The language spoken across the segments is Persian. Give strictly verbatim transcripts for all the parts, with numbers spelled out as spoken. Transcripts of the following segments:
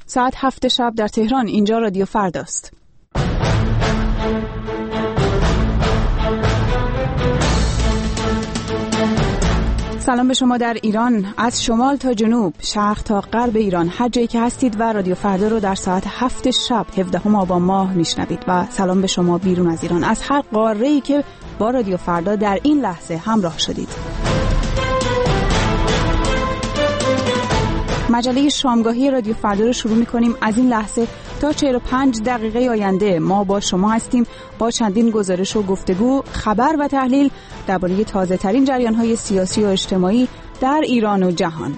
ساعت هفت شب در تهران. اینجا رادیو فرداست. سلام به شما در ایران، از شمال تا جنوب، شرق تا غرب ایران، هر جایی که هستید و رادیو فردا رو در ساعت هفت شب هفدهم آبان ماه میشنوید. و سلام به شما بیرون از ایران، از هر قاره‌ای که با رادیو فردا در این لحظه همراه شدید. مجله شامگاهی رادیو فردا رو شروع می‌کنیم. از این لحظه تا چهل و پنج دقیقه آینده ما با شما هستیم با چندین گزارش و گفتگو، خبر و تحلیل درباره تازه‌ترین جریان‌های سیاسی و اجتماعی در ایران و جهان.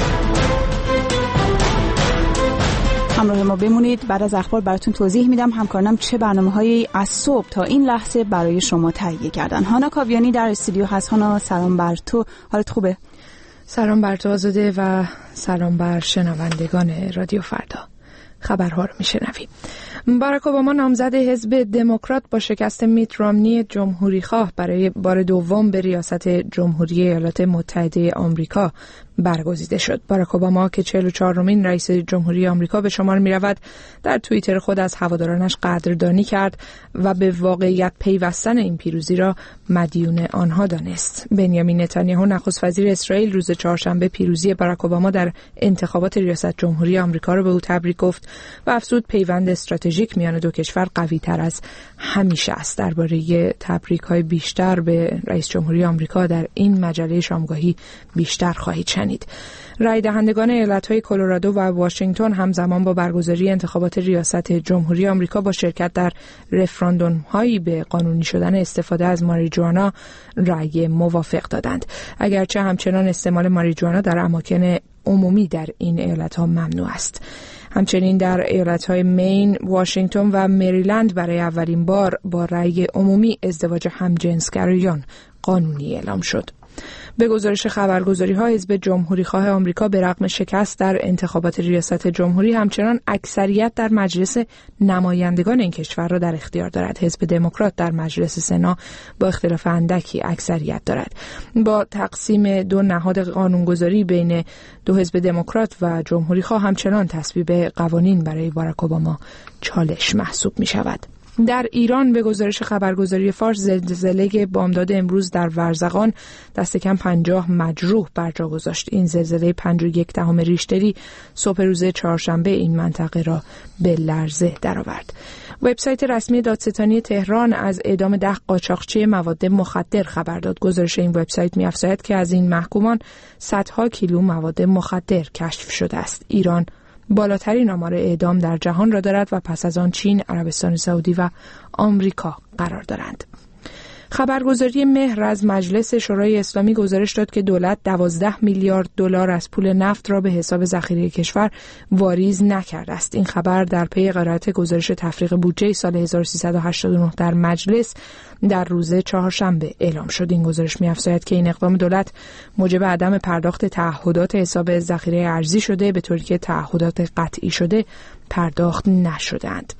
همراه ما بمونید. بعد از اخبار براتون توضیح میدم همکارانم چه برنامه‌هایی از صبح تا این لحظه برای شما تهیه کردن. هانا کاویانی در استودیو هست. هانا، سلام بر تو، حالت خوبه؟ سلام بر تو آزاده و سلام بر شنوندگان رادیو فردا. خبرها رو میشنویم. باراک اوباما نامزد حزب دموکرات با شکست میت رامنی جمهوریخواه برای بار دوم به ریاست جمهوری ایالات متحده آمریکا برگزیده شد. باراک اوباما که چهل و چهارمین رئیس جمهوری آمریکا به شمار می رود، در توییتر خود از هوادارانش قدردانی کرد و به واقعیت پیوستن این پیروزی را مدیون آنها دانست. بنیامین نتانیاهو نخست وزیر اسرائیل روز چهارشنبه پیروزی باراک اوباما در انتخابات ریاست جمهوری آمریکا را به او تبریک گفت و افزود پیوند استراتژیک میان دو کشور قوی تر از همیشه است. درباره تبریک‌های بیشتر به رئیس جمهوری آمریکا در این مجله شامگاهی بیشتر خواهید شنید. رای دهندگان ایالت‌های کلرادو و واشنگتن همزمان با برگزاری انتخابات ریاست جمهوری آمریکا با شرکت در رفراندوم‌هایی به قانونی شدن استفاده از ماریجوانا رای موافق دادند. اگرچه همچنان استعمال ماریجوانا در اماکن عمومی در این ایالت‌ها ممنوع است. همچنین در ایالت‌های مین، واشنگتن و مریلند برای اولین بار با رأی عمومی ازدواج همجنسگرایان قانونی اعلام شد. به گزارش خبرگزاری‌ها، حزب جمهوریخواه آمریکا به رغم شکست در انتخابات ریاست جمهوری همچنان اکثریت در مجلس نمایندگان این کشور را در اختیار دارد. حزب دموکرات در مجلس سنا با اختلاف اندکی اکثریت دارد. با تقسیم دو نهاد قانونگذاری بین دو حزب دموکرات و جمهوریخواه همچنان تصویب قوانین برای باراک اوباما چالش محسوب می‌شود. در ایران به گزارش خبرگزاری فارس، زلزله بامداد امروز در ورزقان دست کم پنجاه مجروح بر جا گذاشت. این زلزله پنج و یک دهم ریشتری صبح روز چهارشنبه این منطقه را به لرزه درآورد. وبسایت رسمی دادستانی تهران از اعدام ده قاچاقچی مواد مخدر خبر داد. گزارش این وبسایت می‌افزاید که از این محکومان صدها کیلو مواد مخدر کشف شده است. ایران بالاترین آمار اعدام در جهان را دارد و پس از آن چین، عربستان سعودی و آمریکا قرار دارند. خبرگزاری مهر از مجلس شورای اسلامی گزارش داد که دولت دوازده میلیارد دلار از پول نفت را به حساب ذخیره کشور واریز نکرده است. این خبر در پی قرائت گزارش تفریغ بودجه سال هزار و سیصد و هشتاد و نه در مجلس در روز چهارشنبه اعلام شد. این گزارش می‌افزاید که این اقدام دولت موجب عدم پرداخت تعهدات حساب ذخیره ارزی شده، به طوری که تعهدات قطعی شده پرداخت نشده‌اند.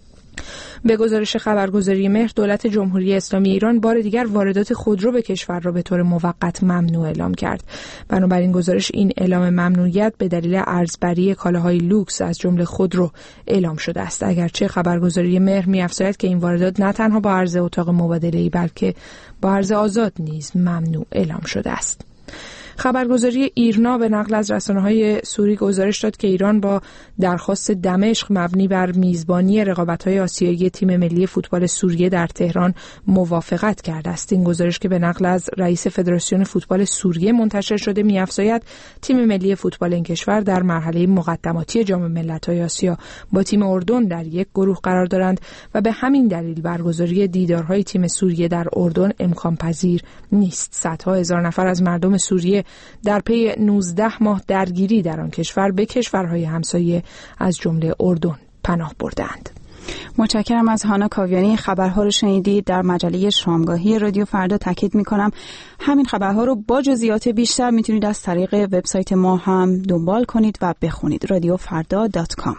به گزارش خبرگزاری مهر، دولت جمهوری اسلامی ایران بار دیگر واردات خودرو به کشور را به طور موقت ممنوع اعلام کرد. بنابراین گزارش این اعلام ممنوعیت به دلیل ارزبری کالاهای لوکس از جمله خودرو اعلام شده است. اگرچه خبرگزاری مهر می‌افزاید که این واردات نه تنها با عرضه اتاق مبادله‌ای بلکه با عرضه آزاد نیز ممنوع اعلام شده است. خبرگزاری ایرنا به نقل از رسانه‌های سوری گزارش داد که ایران با درخواست دمشق مبنی بر میزبانی رقابت‌های آسیایی تیم ملی فوتبال سوریه در تهران موافقت کرده است. این گزارش که به نقل از رئیس فدراسیون فوتبال سوریه منتشر شده می‌افزاید تیم ملی فوتبال این کشور در مرحله مقدماتی جام ملت‌های آسیا با تیم اردن در یک گروه قرار دارند و به همین دلیل برگزاری دیدارهای تیم سوریه در اردن امکان پذیر نیست. صدها هزار نفر از مردم سوریه در پی نوزده ماه درگیری در آن کشور به کشورهای همسایه از جمله اردن پناه بردند. متشکرم از هانا کاویانی. خبرها رو شنیدید در مجله شامگاهی رادیو فردا. تاکید میکنم همین خبرها رو با جزئیات بیشتر میتونید از طریق وبسایت ما هم دنبال کنید و بخونید. رادیو فردا دات کام.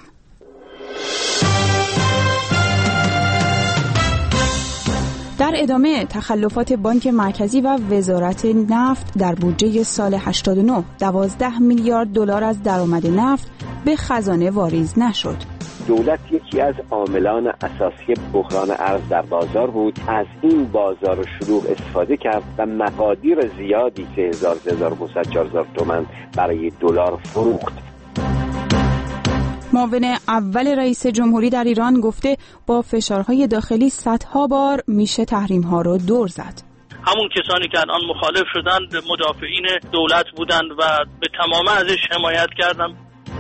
در ادامه تخلفات بانک مرکزی و وزارت نفت در بودجه سال هشتاد و نه دوازده میلیارد دلار از درآمد نفت به خزانه واریز نشد. دولت یکی از عاملان اساسی بحران ارز در بازار بود، از این بازار شلوغ استفاده کرد و مقادیر زیادی سه هزار سه هزار و پانصد چهار هزار تومان برای دلار فروخت. معاون اول رئیس جمهوری در ایران گفته با فشارهای داخلی صدها بار میشه تحریم‌ها رو دور زد. همون کسانی که الان مخالف شدند مدافعین دولت بودند و به تمام ازش حمایت کردند.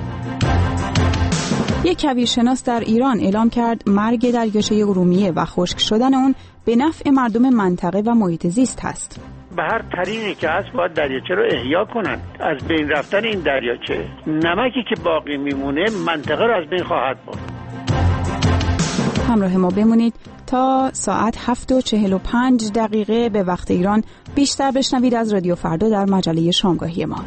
یک کویرشناس در ایران اعلام کرد مرگ دریاچه ارومیه و خشک شدن اون به نفع مردم منطقه و محیط زیست است. به هر طریقی که هست باید دریاچه رو احیا کنند. از بین رفتن این دریاچه نمکی که باقی میمونه منطقه رو از بین خواهد برد. همراه ما بمونید تا ساعت هفت و چهل و پنج دقیقه به وقت ایران بیشتر بشنوید از رادیو فردا در مجله شامگاهی ما.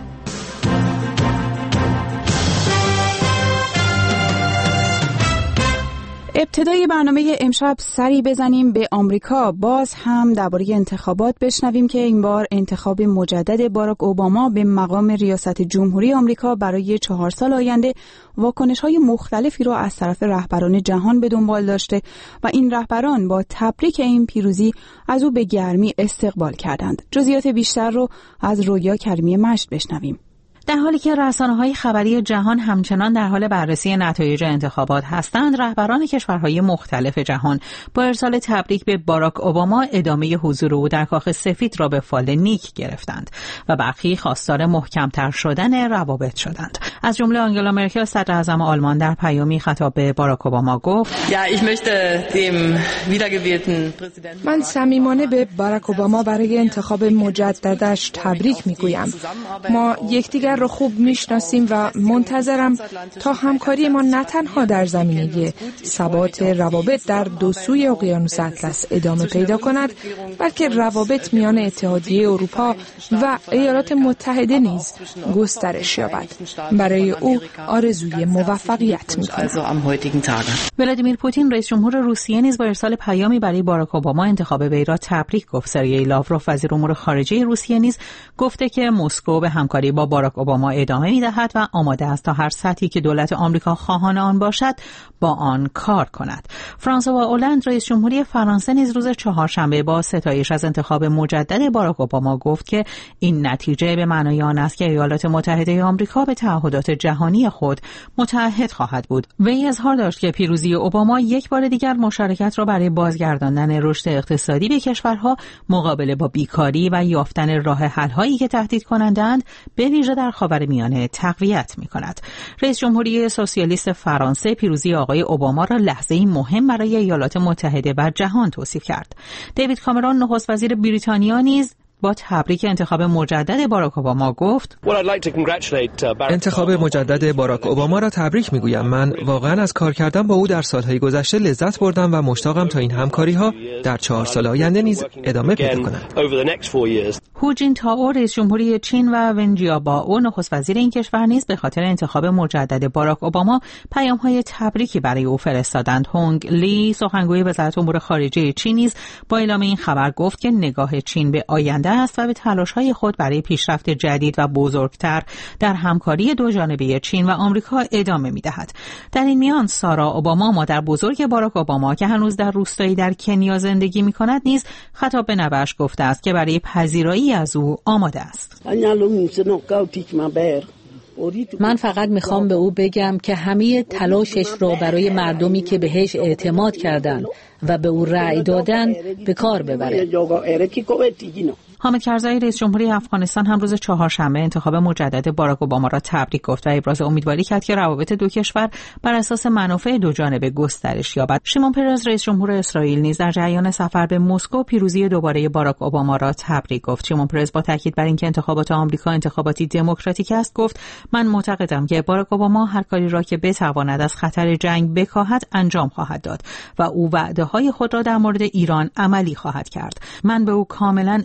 ابتدای برنامه امشب سری بزنیم به آمریکا. باز هم درباره انتخابات بشنویم که این بار انتخاب مجدد باراک اوباما به مقام ریاست جمهوری آمریکا برای چهار سال آینده واکنش‌های مختلفی را از طرف رهبران جهان به دنبال داشته و این رهبران با تبریک این پیروزی از او به گرمی استقبال کردند. جزئیات بیشتر رو از رویا کریمی مجد بشنویم. در حالی که رسانه‌های خبری جهان همچنان در حال بررسی نتایج انتخابات هستند، رهبران کشورهای مختلف جهان با ارسال تبریک به باراک اوباما ادامه حضور او در کاخ سفید را به فال نیک گرفتند و برخی خواستار محکم‌تر شدن روابط شدند. از جمله آنگلا مرکل صدر اعظم آلمان در پیامی خطاب به باراک اوباما گفت: من صمیمانه به باراک اوباما برای انتخاب مجددش تبریک میگویم. ما یکدیگر رو خوب میشناسیم و منتظرم تا همکاری ما نه تنها در زمینه ثبات روابط در دو سوی اقیانوس اطلس ادامه پیدا کند، بلکه روابط میان اتحادیه اروپا و ایالات متحده نیز گسترش یابد. برای او آرزوی موفقیت می‌کنم. ولادیمیر پوتین رئیس جمهور روسیه نیز با ارسال پیامی برای باراک اوباما انتخاب وی را تبریک گفت. سرگئی لاوروف وزیر امور خارجه روسیه نیز گفته که مسکو به همکاری با باراک اوباما ادامه می‌دهد و آماده است تا هر سطحی که دولت آمریکا خواهان آن باشد با آن کار کند. فرانسوا اولند رئیس جمهوری فرانسه نیز روز چهارشنبه با ستایش از انتخاب مجدد باراک اوباما گفت که این نتیجه به معنای آن است که ایالات متحده آمریکا به تعهدات جهانی خود متعهد خواهد بود. وی اظهار داشت که پیروزی اوباما یک بار دیگر مشارکت را برای بازگرداندن رشد اقتصادی به کشورها مقابله با بیکاری و یافتن راه حل‌هایی که تهدید کنندند به ویژه در خاورمیانه تقویت می‌کند. رئیس جمهوری سوسیالیست فرانسه پیروزی آقای اوباما را لحظه‌ای مهم برای ایالات متحده و جهان توصیف کرد. دیوید کامرون نخست وزیر بریتانیا نیز با تبریک انتخاب مجدد باراک اوباما گفت: انتخاب مجدد باراک اوباما را تبریک میگویم. من واقعا از کار کردن با او در سالهای گذشته لذت بردم و مشتاقم تا این همکاری‌ها در چهار سال آینده نیز ادامه پیدا کند. هو جین تائو رئیس جمهوری چین و ون جیابائو نخست وزیر این کشور نیز به خاطر انتخاب مجدد باراک اوباما پیام‌های تبریکی برای او فرستادند. هونگ لی سخنگوی وزارت امور خارجه چین نیز با اعلام این خبر گفت که نگاه چین به آینده است و به تلاش‌های خود برای پیشرفت جدید و بزرگتر در همکاری دوجانبه چین و آمریکا ادامه می‌دهد. در این میان سارا اوباما مادر بزرگ باراک اوباما که هنوز در روستایی در کنیا زندگی می‌کند نیز خطاب به نوه‌اش گفته است که برای پذیرایی از او آماده است. من فقط میخوام به او بگم که همه تلاشش را برای مردمی که بهش اعتماد کردند و به او رأی دادن به کار ببره. حامد کرزایی رئیس جمهوری افغانستان هم روز چهارشنبه انتخاب مجدد باراک اوباما را تبریک گفت و ابراز امیدواری کرد که روابط دو کشور بر اساس منافع دو جانبه گسترش یابد. شیمون پرز رئیس جمهور اسرائیل نیز در جریان سفر به مسکو پیروزی دوباره باراک اوباما را تبریک گفت. شیمون پرز با تاکید بر اینکه انتخابات آمریکا انتخاباتی دموکراتیک است گفت: من معتقدم که باراک اوباما هر کاری را که بتواند از خطر جنگ بکاهد انجام خواهد داد و او وعده‌های خود را در مورد ایران عملی خواهد کرد. من به او کاملا اطمینان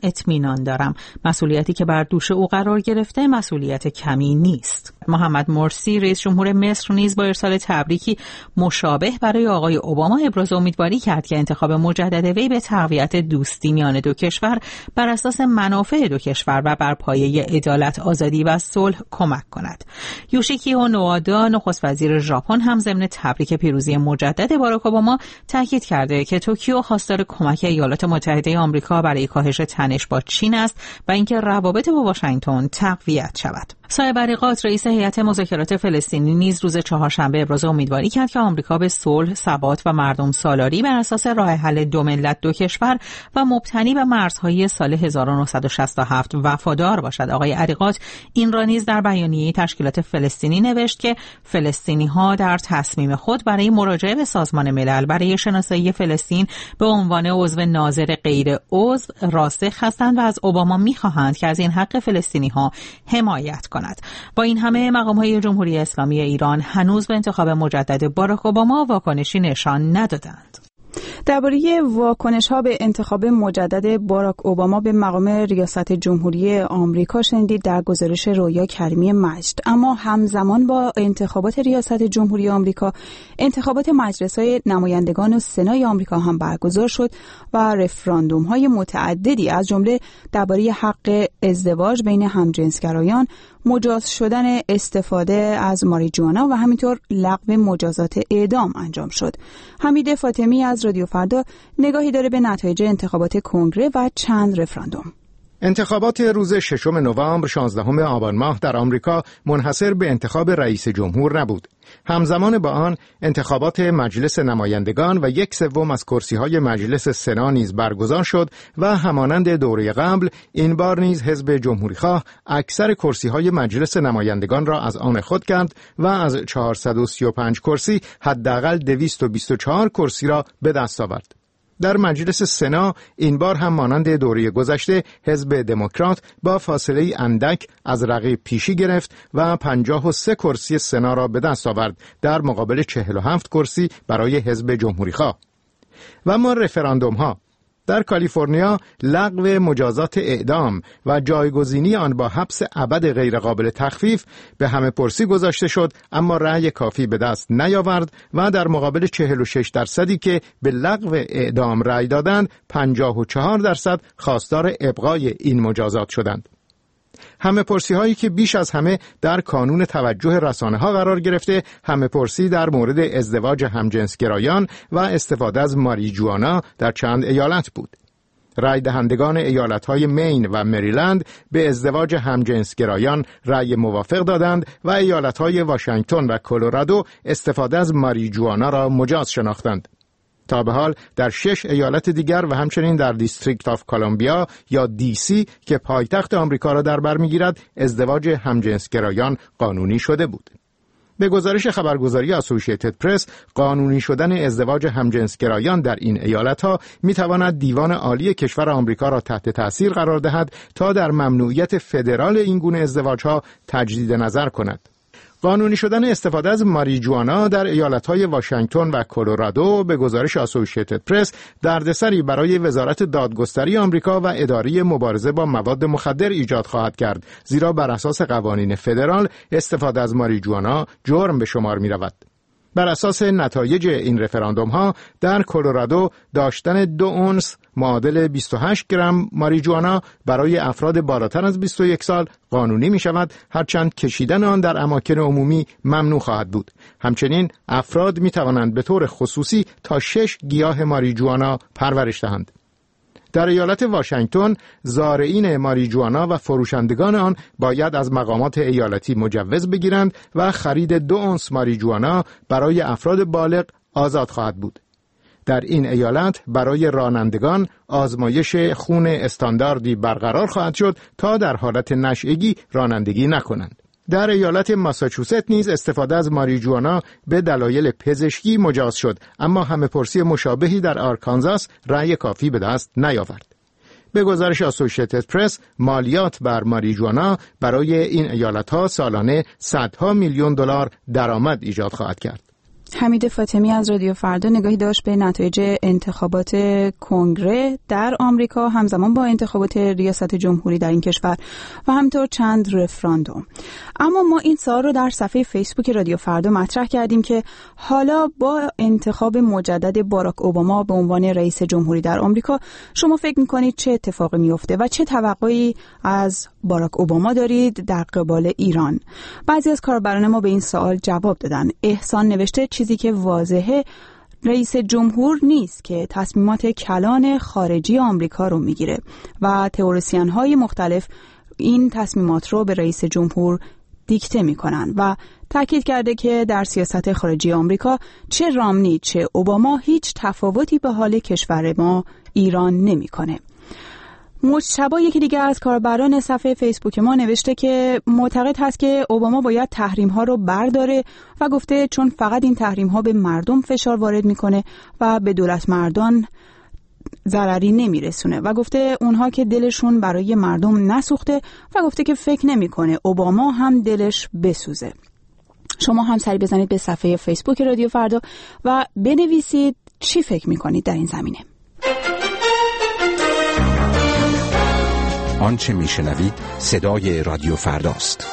اطمینان دارم. مسئولیتی که بر دوش او قرار گرفته مسئولیت کمی نیست. محمد مرسی رئیس جمهور مصر نیز با ارسال تبریکی مشابه برای آقای اوباما ابراز امیدواری کرد که انتخاب مجدد وی به تقویت دوستی میان دو کشور بر اساس منافع دو کشور و بر پایه عدالت، آزادی و صلح کمک کند. یوشیکیو نوادا نخست وزیر ژاپن هم ضمن تبریک پیروزی مجدد باراک اوباما تاکید کرده که توکیو خواستار کمک ایالات متحده آمریکا برای کاهش تنش با چین است و اینکه روابط با واشنگتن تقویت شود. صاحب عریقات رئیس هیئت مذاکرات فلسطینی نیز روز چهارشنبه ابراز امیدواری کرد که آمریکا به صلح، ثبات و مردم سالاری بر اساس راه حل دو ملت دو کشور و مبتنی بر مرزهای سال هزار و نهصد و شصت و هفت وفادار باشد. آقای عریقات این را نیز در بیانیه تشکیلات فلسطینی نوشت که فلسطینی‌ها در تصمیم خود برای مراجعه به سازمان ملل برای شناسایی فلسطین به عنوان عضو ناظر غیر عضو راسخ هستند و از اوباما می‌خواهند که از این حق فلسطینی‌ها حمایت کند. با این همه مقام‌های جمهوری اسلامی ایران هنوز به انتخاب مجدد باراک اوباما واکنشی نشان ندادند. درباره واکنش‌ها به انتخاب مجدد باراک اوباما به مقام ریاست جمهوری آمریکا شنیدید در گزارش رویا کریمی مجد. اما همزمان با انتخابات ریاست جمهوری آمریکا، انتخابات مجلس‌های نمایندگان و سنای آمریکا هم برگزار شد و رفراندوم‌های متعددی از جمله درباره حق ازدواج بین همجنسگرایان، مجاز شدن استفاده از ماریجوانا و همینطور لغو مجازات اعدام انجام شد. حمید فاطمی از رادیو فردا نگاهی داره به نتایج انتخابات کنگره و چند رفراندوم. انتخابات روز ششم نوامبر شانزدهم آبان ماه در آمریکا منحصر به انتخاب رئیس جمهور نبود. همزمان با آن انتخابات مجلس نمایندگان و یک سوم از کرسی‌های مجلس سنا نیز برگزار شد و همانند دوره قبل این بار نیز حزب جمهوری‌خواه اکثر کرسی‌های مجلس نمایندگان را از آن خود کرد و از چهارصد و سی و پنج کرسی حداقل دویست و بیست و چهار کرسی را به دست آورد. در مجلس سنا این بار هم مانند دوره گذشته حزب دموکرات با فاصله اندک از رقیب پیشی گرفت و پنجاه و سه کرسی سنا را به دست آورد در مقابل چهل و هفت کرسی برای حزب جمهوری‌خواه. و اما رفراندوم ها در کالیفرنیا لغو مجازات اعدام و جایگزینی آن با حبس ابد غیرقابل تخفیف به همه پرسی گذاشته شد، اما رأی کافی به دست نیاورد و در مقابل چهل و شش درصدی که به لغو اعدام رأی دادند، پنجاه و چهار درصد خواستار ابقای این مجازات شدند. همه پرسی هایی که بیش از همه در کانون توجه رسانه ها قرار گرفته، همه پرسی در مورد ازدواج همجنسگرایان و استفاده از ماریجوانا در چند ایالت بود. رای دهندگان ایالت های مین و مریلند به ازدواج همجنسگرایان رای موافق دادند و ایالت های واشنگتن و کلرادو استفاده از ماریجوانا را مجاز شناختند. تا به حال در شش ایالت دیگر و همچنین در دیستریکت آف کلمبیا یا دی سی که پایتخت آمریکا را در بر می‌گیرد، ازدواج همجنسگرایان قانونی شده بود. به گزارش خبرگزاری اسوسییتد پرس، قانونی شدن ازدواج همجنسگرایان در این ایالت‌ها می‌تواند دیوان عالی کشور آمریکا را تحت تأثیر قرار دهد تا در ممنوعیت فدرال این گونه ازدواج‌ها تجدید نظر کند. قانونی شدن استفاده از ماریجوانا در ایالت‌های واشنگتن و کلرادو به گزارش اسوسییتد پرس دردسری برای وزارت دادگستری آمریکا و اداره مبارزه با مواد مخدر ایجاد خواهد کرد، زیرا بر اساس قوانین فدرال استفاده از ماریجوانا جرم به شمار می‌رود. بر اساس نتایج این رفراندوم ها در کلرادو داشتن دو اونس معادل بیست و هشت گرم ماریجوانا برای افراد بالاتر از بیست و یک سال قانونی می شود، هرچند کشیدن آن در اماکن عمومی ممنوع خواهد بود. همچنین افراد می توانند به طور خصوصی تا شش گیاه ماریجوانا پرورش دهند. در ایالت واشنگتن زارعین ماریجوانا و فروشندگان آن باید از مقامات ایالتی مجوز بگیرند و خرید دو اونس ماریجوانا برای افراد بالغ آزاد خواهد بود. در این ایالت برای رانندگان آزمایش خون استانداردی برقرار خواهد شد تا در حالت نشئگی رانندگی نکنند. در ایالت ماساچوست نیز استفاده از ماریجوانا به دلایل پزشکی مجاز شد، اما همه پرسی مشابهی در آرکانزاس رأی کافی به دست نیاورد. به گزارش اسوسییتد پرس، مالیات بر ماریجوانا برای این ایالت‌ها سالانه صدها میلیون دلار درآمد ایجاد خواهد کرد. حمید فاطمی از رادیو فردا نگاهی داشت به نتایج انتخابات کنگره در آمریکا همزمان با انتخابات ریاست جمهوری در این کشور و همینطور چند رفراندوم. اما ما این سوال رو در صفحه فیسبوک رادیو فردا مطرح کردیم که حالا با انتخاب مجدد باراک اوباما به عنوان رئیس جمهوری در آمریکا شما فکر می‌کنید چه اتفاقی میفته و چه توقعی از باراک اوباما دارید در قبال ایران؟ بعضی از کاربران ما به این سوال جواب دادن. احسان نوشته چیزی که واضحه رئیس جمهور نیست که تصمیمات کلان خارجی آمریکا رو میگیره و تئوریسین های مختلف این تصمیمات رو به رئیس جمهور دیکته میکنن و تاکید کرده که در سیاست خارجی آمریکا چه رامنی چه اوباما هیچ تفاوتی به حال کشور ما ایران نمیکنه. مجتبی یکی دیگه از کاربران صفحه فیسبوک ما نوشته که معتقد هست که اوباما باید تحریم ها رو برداره و گفته چون فقط این تحریم ها به مردم فشار وارد میکنه و به دولت مردان ضرری نمیرسونه و گفته اونها که دلشون برای مردم نسوخته و گفته که فکر نمیکنه اوباما هم دلش بسوزه. شما هم سری بزنید به صفحه فیسبوک رادیو فردا و بنویسید چی فکر میکنید در این زمینه. آنچه میشنوید صدای رادیو فرداست.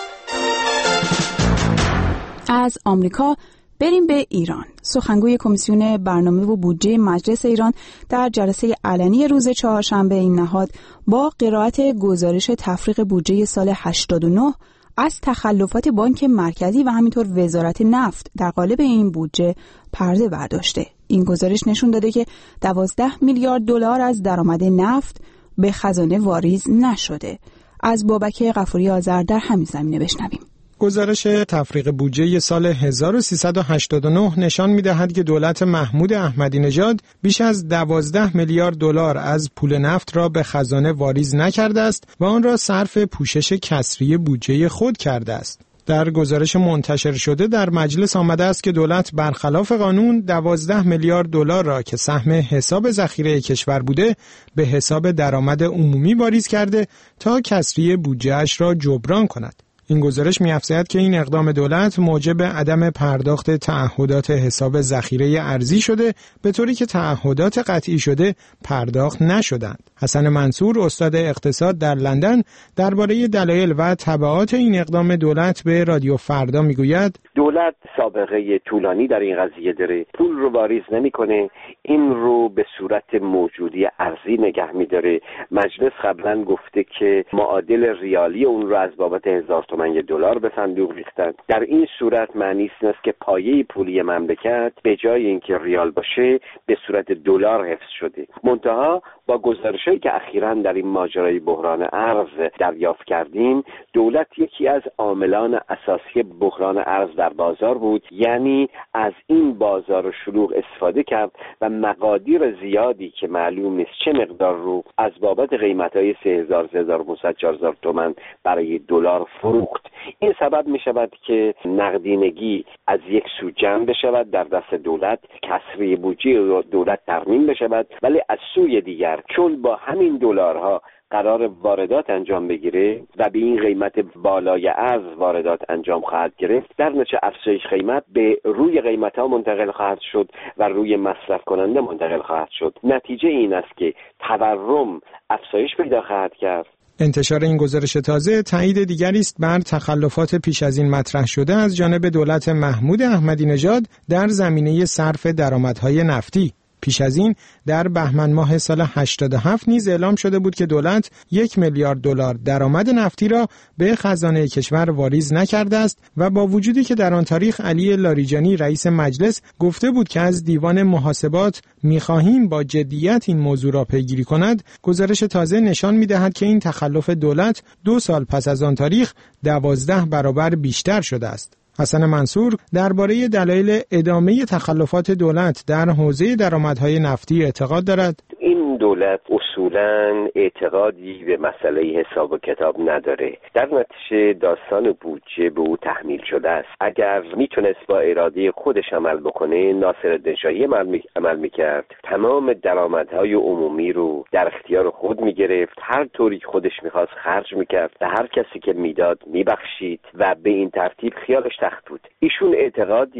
از آمریکا بریم به ایران. سخنگوی کمیسیون برنامه و بودجه مجلس ایران در جلسه علنی روز چهارشنبه این نهاد با قرائت گزارش تفریغ بودجه سال هشتاد و نه از تخلفات بانک مرکزی و همینطور وزارت نفت در قالب این بودجه پرده برداشته. این گزارش نشون داده که دوازده میلیارد دلار از درآمد نفت به خزانه واریز نشده. از بابک غفوری آذر در همین زمینه بشنویم. گزارش تفریغ بودجه سال هزار و سیصد و هشتاد و نه نشان می‌دهد که دولت محمود احمدی نژاد بیش از دوازده میلیارد دلار از پول نفت را به خزانه واریز نکرده است و آن را صرف پوشش کسری بودجه خود کرده است. در گزارش منتشر شده در مجلس آمده است که دولت برخلاف قانون دوازده میلیارد دلار را که سهم حساب ذخیره کشور بوده به حساب درآمد عمومی واریز کرده تا کسری بودجه‌اش را جبران کند. این گزارش می‌افزاید که این اقدام دولت موجب عدم پرداخت تعهدات حساب ذخیره ارزی شده به طوری که تعهدات قطعی شده پرداخت نشدند. حسن منصور استاد اقتصاد در لندن درباره دلایل و تبعات این اقدام دولت به رادیو فردا میگوید دولت سابقه طولانی در این قضیه داره، پول رو واریز نمیکنه، این رو به صورت موجودی ارزی نگه میداره. مجلس قبلا گفته که معادل ریالی اون رو از بابت هزار تومان دلار به صندوق ریختن. در این صورت معنی است که پایه پولی مملکت به جای اینکه ریال باشه به صورت دلار حفظ شده. منتها با گزارشی که اخیراً در این ماجرای بحران ارز دریافت کردیم، دولت یکی از عاملان اساسی بحران ارز در بازار بود، یعنی از این بازار شلوغ استفاده کرد و مقادیر زیادی که معلوم نیست چه مقدار رو از بابت قیمت‌های سه هزار سه هزار و پانصد چهار هزار تومان برای دلار فروخت. این سبب می شود که نقدینگی از یک سو جمع بشود در دست دولت، کسری بودجه دولت ترمیم بشود، ولی از سوی دیگر چون با همین دلارها قرار واردات انجام بگیره و به این قیمت بالای ارز واردات انجام خواهد گرفت، در نتیجه افزایش قیمت به روی قیمت ها منتقل خواهد شد و روی مصرف کننده منتقل خواهد شد. نتیجه این است که تورم افزایش پیدا خواهد کرد. انتشار این گزارش تازه تایید دیگری است بر تخلفات پیش از این مطرح شده از جانب دولت محمود احمدی نژاد در زمینه صرف درآمدهای نفتی. پیش از این در بهمن ماه سال هشتاد و هفت نیز اعلام شده بود که دولت یک میلیارد دلار درآمد نفتی را به خزانه کشور واریز نکرده است و با وجودی که در آن تاریخ علی لاریجانی رئیس مجلس گفته بود که از دیوان محاسبات می‌خواهیم با جدیت این موضوع را پیگیری کند، گزارش تازه نشان می‌دهد که این تخلف دولت دو سال پس از آن تاریخ دوازده برابر بیشتر شده است. حسن منصور درباره دلایل ادامه تخلفات دولت در حوزه درآمدهای نفتی اعتقاد دارد. این دولت اصولاً اعتقادی به مسئله حساب و کتاب نداره. در نتیجه داستان بودجه به او تحمیل شده است. اگر میتونست با اراده خودش عمل بکنه، ناصرالدین شاهی عمل میکرد، تمام درآمدهای عمومی رو در اختیار خود میگرفت، هر طوری خودش میخواست خرج میکرد و هر کسی که میداد میبخشید و به این ترتیب خیالش تخت بود. ایشون اعتقادی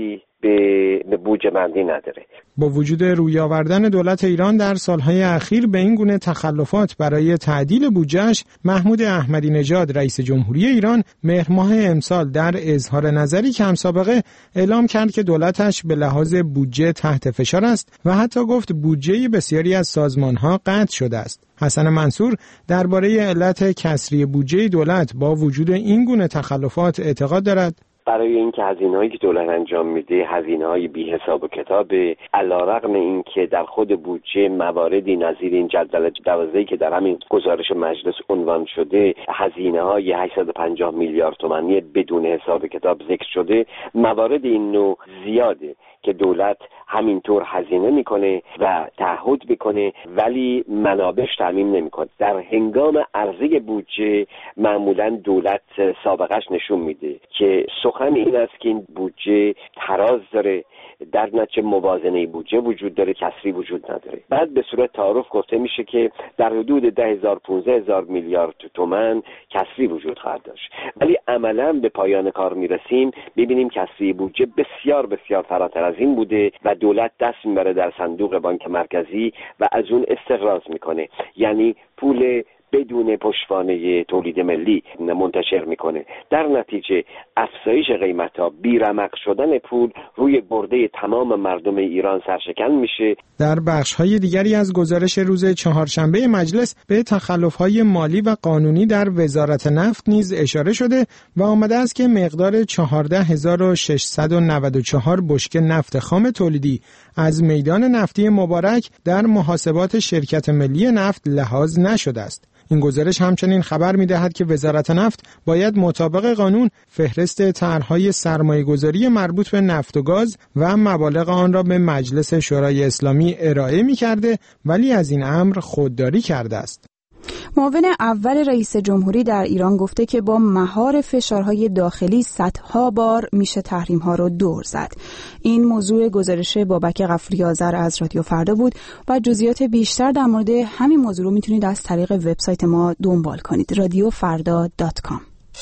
به بودجه بندی نداره. با وجود روی آوردن دولت ایران در سالهای اخیر به این گونه تخلفات برای تعدیل بودجهش، محمود احمدی نژاد رئیس جمهوری ایران مهر ماه امسال در اظهار نظری کم سابقه اعلام کرد که دولتش به لحاظ بودجه تحت فشار است و حتی گفت بودجه بسیاری از سازمان‌ها قطع شده است. حسن منصور درباره علت کسری بودجه دولت با وجود این گونه تخلفات اعتقاد دارد برای اینکه هزینه‌هایی که دولت انجام میده هزینه‌های بی حساب و کتاب، علی‌رغم اینکه در خود بودجه مواردی نظیر این جدول دوازده که در همین گزارش مجلس عنوان شده، هزینه‌های هشتصد و پنجاه میلیارد تومانی بدون حساب کتاب ذکر شده، موارد این نوع زیاده که دولت همینطور هزینه میکنه و تعهد میکنه ولی منابعش تامین نمیکنه. در هنگام عرضه بودجه معمولا دولت سابقش نشون میده که سخن این است که این بودجه تراز داره، در نتیجه موازنه بودجه وجود داره، کسری وجود نداره. بعد به صورت تعارف گفته میشه که در حدود ده هزار پانزده هزار میلیارد تومان کسری وجود خواهد داشت، ولی عملا به پایان کار میرسیم ببینیم کسری بودجه بسیار بسیار فراتر از این بوده و دولت دست میبره در صندوق بانک مرکزی و از اون استخراج میکنه، یعنی پول بدون پشتوانه تولید ملی منتشر میکنه. در نتیجه افزایش قیمت‌ها، بیرمق شدن پول روی گرده تمام مردم ایران سرشکن میشه. در بخش‌های دیگری از گزارش روز چهارشنبه مجلس به تخلف‌های مالی و قانونی در وزارت نفت نیز اشاره شده و آمده است که مقدار چهارده هزار و ششصد و نود و چهار بشکه نفت خام تولیدی از میدان نفتی مبارک در محاسبات شرکت ملی نفت لحاظ نشده است. این گزارش همچنین خبر می‌دهد که وزارت نفت باید مطابق قانون فهرست طرح‌های سرمایه‌گذاری مربوط به نفت و گاز و مبالغ آن را به مجلس شورای اسلامی ارائه می‌کرده، ولی از این امر خودداری کرده است. معاون اول رئیس جمهوری در ایران گفته که با مهار فشارهای داخلی صدها بار میشه تحریم‌ها رو دور زد. این موضوع گزارش بابک غفوری آذر از رادیو فردا بود و جزئیات بیشتر در مورد همین موضوع رو میتونید از طریق وبسایت ما دنبال کنید رادیو فردا دات کام.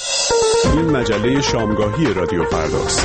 این مجله شامگاهی رادیو فرداست.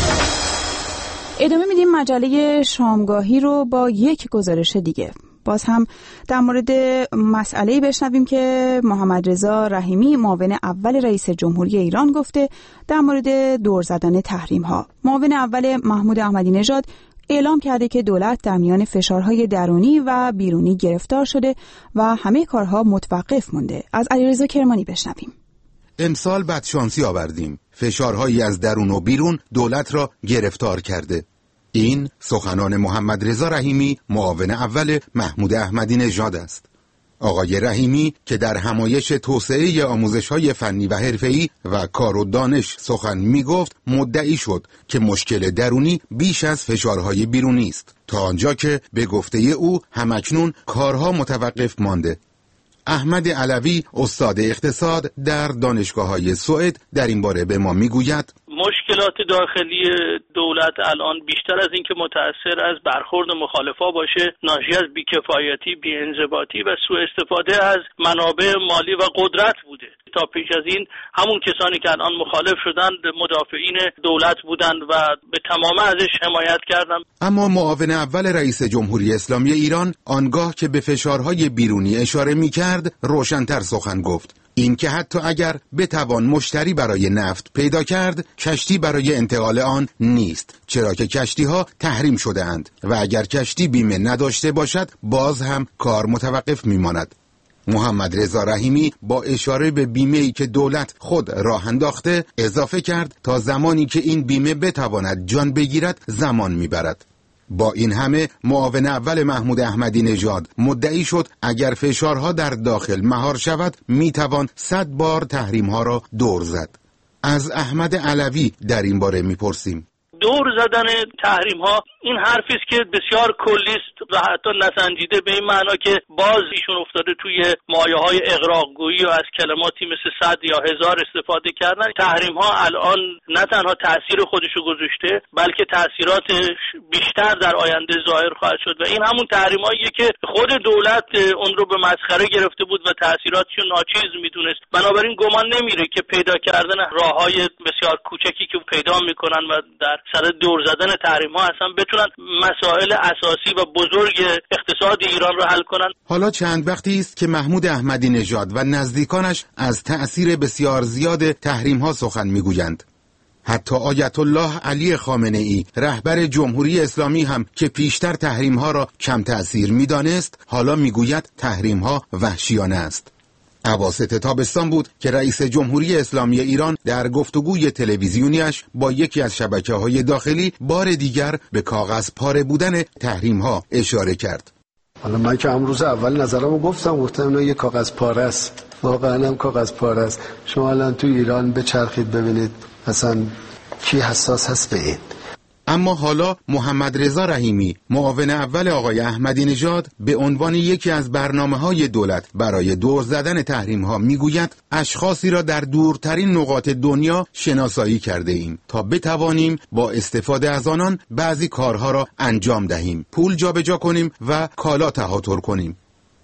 ادامه میدیم مجله شامگاهی رو با یک گزارش دیگه. باز هم در مورد مسئله‌ای بشنویم که محمد رضا رحیمی معاون اول رئیس جمهوری ایران گفته در مورد دور زدن تحریم‌ها. معاون اول محمود احمدی نژاد اعلام کرده که دولت در میان فشارهای درونی و بیرونی گرفتار شده و همه کارها متوقف مونده. از علیرضا کرمانی بشنویم. امسال بدشانسی آوردیم. فشارهایی از درون و بیرون دولت را گرفتار کرده. این سخنان محمد رضا رحیمی معاون اول محمود احمدی نژاد است. آقای رحیمی که در همایش توسعه آموزش‌های فنی و حرفه‌ای و کار و دانش سخن می‌گفت، مدعی شد که مشکل درونی بیش از فشارهای بیرونی است، تا آنجا که به گفته او همکنون کارها متوقف مانده. احمد علوی استاد اقتصاد در دانشگاه‌های سوئد در این باره به ما می‌گوید مشکلات داخلی دولت الان بیشتر از اینکه متأثر از برخورد مخالفا باشه، ناشی از بیکفایتی، بی‌انضباطی و سوء استفاده از منابع مالی و قدرت بوده. تا پیش از این همون کسانی که الان مخالف شدند مدافعین دولت بودند و به تمام ازش حمایت کردند. اما معاون اول رئیس جمهوری اسلامی ایران آنگاه که به فشارهای بیرونی اشاره می‌کرد روشن‌تر سخن گفت. این که حتی اگر بتوان مشتری برای نفت پیدا کرد، کشتی برای انتقال آن نیست، چرا که کشتی‌ها تحریم شده اند و اگر کشتی بیمه نداشته باشد باز هم کار متوقف می‌ماند. محمد رضا رحیمی با اشاره به بیمه‌ای که دولت خود راه انداخته اضافه کرد تا زمانی که این بیمه بتواند جان بگیرد زمان می‌برد. با این همه معاون اول محمود احمدی نژاد مدعی شد اگر فشارها در داخل مهار شود میتوان صد بار تحریمها را دور زد. از احمد علوی در این باره میپرسیم. دور زدن تحریم ها این حرفی است که بسیار کلی است و حتی نسنجیده، به این معنا که باز ایشون افتاده توی مایه‌های اغراق‌گویی و از کلماتی مثل صد یا هزار استفاده کردن. تحریم ها الان نه تنها تاثیر خودشو گذاشته بلکه تاثیرات بیشتر در آینده ظاهر خواهد شد و این همون تحریماییه که خود دولت اون رو به مسخره گرفته بود و تاثیراتشو ناچیز میدونست. بنابراین گمان نمیره که پیدا کردن راههای بسیار کوچکی که پیدا میکنن و در سر دور زدن تحریم ها اصلا بتونن مسائل اساسی و بزرگ اقتصاد ایران رو حل کنن. حالا چند وقتی است که محمود احمدی نژاد و نزدیکانش از تأثیر بسیار زیاد تحریم ها سخن میگویند. حتی آیت الله علی خامنه ای رهبر جمهوری اسلامی هم که پیشتر تحریم ها را کم تأثیر میدانست، حالا میگوید تحریم ها وحشیانه است. اواسط تابستان بود که رئیس جمهوری اسلامی ایران در گفتگوی تلویزیونیش با یکی از شبکه‌های داخلی بار دیگر به کاغذ پاره بودن تحریم ها اشاره کرد. حالا من که امروز اول نظرمو گفتم گفتم اینا یه کاغذ پاره است، واقعا هم کاغذ پاره است. شما الان تو ایران بچرخید ببینید اصلا کی حساس هست به این. اما حالا محمد رضا رحیمی معاون اول آقای احمدی نژاد به عنوان یکی از برنامه‌های دولت برای دور زدن تحریم‌ها میگوید اشخاصی را در دورترین نقاط دنیا شناسایی کرده ایم تا بتوانیم با استفاده از آنان بعضی کارها را انجام دهیم، پول جابجا کنیم و کالا تهاتر کنیم.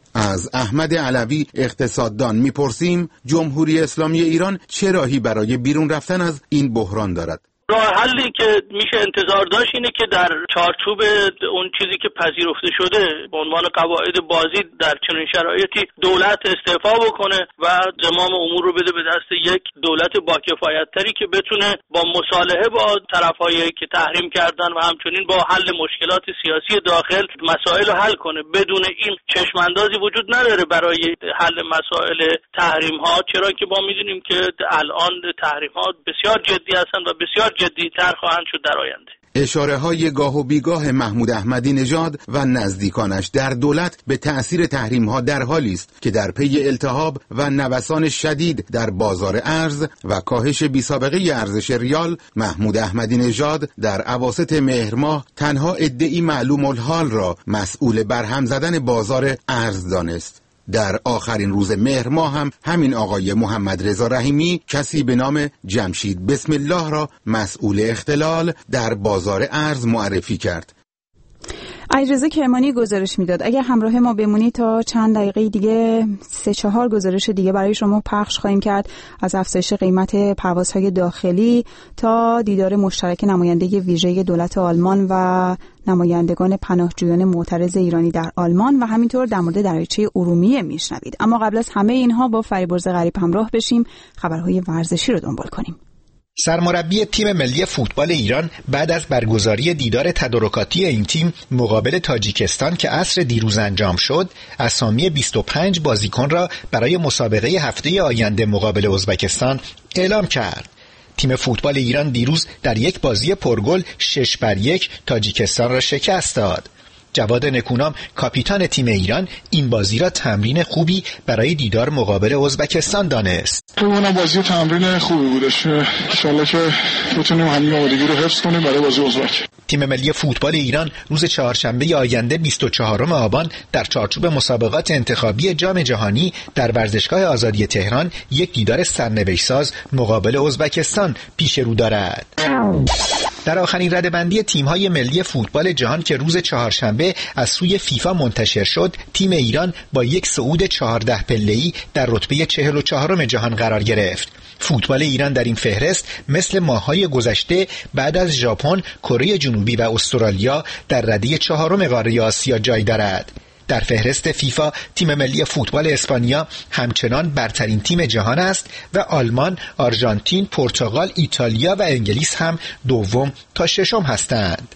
از احمد علوی اقتصاددان میپرسیم جمهوری اسلامی ایران چه راهی برای بیرون رفتن از این بحران دارد؟ راه حلی که میشه انتظار داشت اینه که در چارچوب اون چیزی که پذیرفته شده به عنوان قواعد بازی در چنین شرایطی دولت استعفا بکنه و زمام امور رو بده به دست یک دولت با کفایت‌تری که بتونه با مصالحه با طرفایی که تحریم کردن و همچنین با حل مشکلات سیاسی داخل مسائل رو حل کنه. بدون این چشماندازی وجود نداره برای حل مسائل تحریم ها، چرا که ما میدونیم که الان تحریم ها بسیار جدی هستند و بسیار جدی‌تر خواهند شد در آینده. اشاره های گاه و بیگاه محمود احمدی نژاد و نزدیکانش در دولت به تأثیر تحریم ها در حالی است که در پی التهاب و نوسان شدید در بازار ارز و کاهش بی‌سابقه ارزش ریال، محمود احمدی نژاد در اواسط مهر ماه تنها ادعی معلوم الحال را مسئول برهم زدن بازار ارز دانست. در آخرین روز مهر ماه هم همین آقای محمد رضا رحیمی کسی به نام جمشید بسم الله را مسئول اختلال در بازار ارز معرفی کرد. علیرضا کرمانی گزارش میداد. اگر همراه ما بمونید تا چند دقیقه دیگه سه چهار گزارش دیگه برای شما پخش خواهیم کرد، از افزایش قیمت پروازهای داخلی تا دیدار مشترک نماینده ویژه دولت آلمان و نمایندگان پناهجویان معترض ایرانی در آلمان و همینطور در مورد دریاچه ارومیه میشنوید. اما قبل از همه اینها با فریبرز غریب همراه بشیم، خبرهای ورزشی رو دنبال کنیم. سرمربی تیم ملی فوتبال ایران بعد از برگزاری دیدار تدارکاتی این تیم مقابل تاجیکستان که عصر دیروز انجام شد، اسامی بیست و پنج بازیکن را برای مسابقه هفته آینده مقابل ازبکستان اعلام کرد. تیم فوتبال ایران دیروز در یک بازی پرگل شش بر یک تاجیکستان را شکست داد. جواد نکونام کاپیتان تیم ایران این بازی را تمرین خوبی برای دیدار مقابل ازبکستان دانست. اون بازی تمرین خوبی بودش. ان شاءالله که بتونیم همین آمادگی رو حفظ کنیم برای بازی ازبک. تیم ملی فوتبال ایران روز چهارشنبه آینده بیست و چهارم آبان در چارچوب مسابقات انتخابی جام جهانی در ورزشگاه آزادی تهران یک دیدار سرنوشت‌ساز مقابل ازبکستان پیش رو دارد. در آخرین رده‌بندی تیم‌های ملی فوتبال جهان که روز چهارشنبه از سوی فیفا منتشر شد، تیم ایران با یک صعود چهارده پله‌ای در رتبه چهل و چهارم جهان قرار گرفت. فوتبال ایران در این فهرست مثل ماه‌های گذشته بعد از ژاپن، کره جنوبی و استرالیا در رده چهارم قاره آسیا جای دارد. در فهرست فیفا تیم ملی فوتبال اسپانیا همچنان برترین تیم جهان است و آلمان، آرژانتین، پرتغال، ایتالیا و انگلیس هم دوم تا ششم هستند.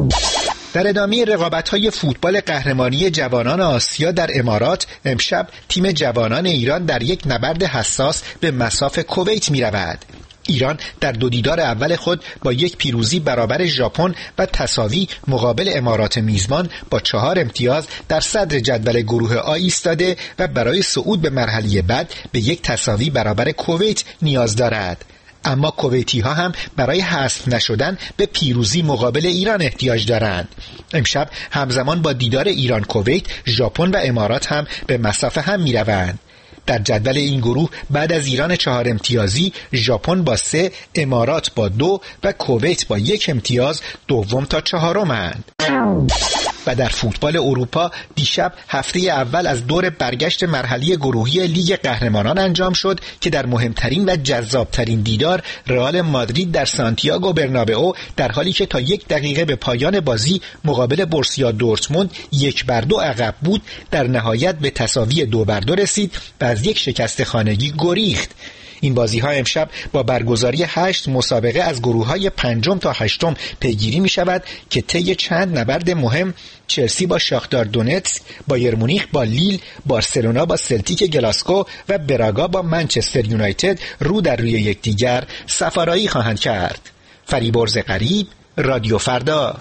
در ادامه رقابت‌های فوتبال قهرمانی جوانان آسیا در امارات، امشب تیم جوانان ایران در یک نبرد حساس به مصاف کویت می‌رود. ایران در دو دیدار اول خود با یک پیروزی برابر ژاپن و تساوی مقابل امارات میزبان با چهار امتیاز در صدر جدول گروه آ ایستاده و برای صعود به مرحله بعد به یک تساوی برابر کویت نیاز دارد. اما کویتی ها هم برای حذف نشدن به پیروزی مقابل ایران احتیاج دارند. امشب همزمان با دیدار ایران کویت، ژاپن و امارات هم به مصاف هم می روند. در جدول این گروه بعد از ایران چهار امتیازی، ژاپن با سه، امارات با دو و کویت با یک امتیاز دوم تا چهارمند. و در فوتبال اروپا دیشب هفته اول از دور برگشت مرحله گروهی لیگ قهرمانان انجام شد که در مهمترین و جذابترین دیدار رئال مادرید در سانتیاگو برنابئو در حالی که تا یک دقیقه به پایان بازی مقابل بورسیا دورتموند یک بر دو عقب بود در نهایت به تساوی دو بر دو رسید و از یک شکست خانگی گریخت. این بازی ها امشب با برگزاری هشت مسابقه از گروه های پنجم تا هشتم پیگیری می شود که طی چند نبرد مهم چلسی با شاختار دونتسک، بایر مونیخ با لیل، بارسلونا با سلتیک گلاسکو و براگا با منچستر یونایتد رو در روی یکدیگر سفارایی خواهند کرد. فریبرز غریب، رادیو فردا.